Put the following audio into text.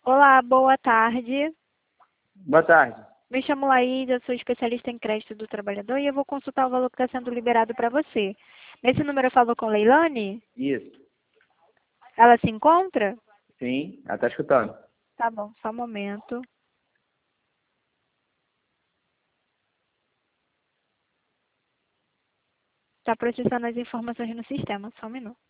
Olá, boa tarde. Boa tarde. Me chamo Laísa, sou especialista em crédito do trabalhador e eu vou consultar o valor que está sendo liberado para você. Nesse número eu falo com Leilane? Isso. Ela se encontra? Sim, ela está escutando. Tá bom, só um momento. Está processando as informações no sistema, só um minuto.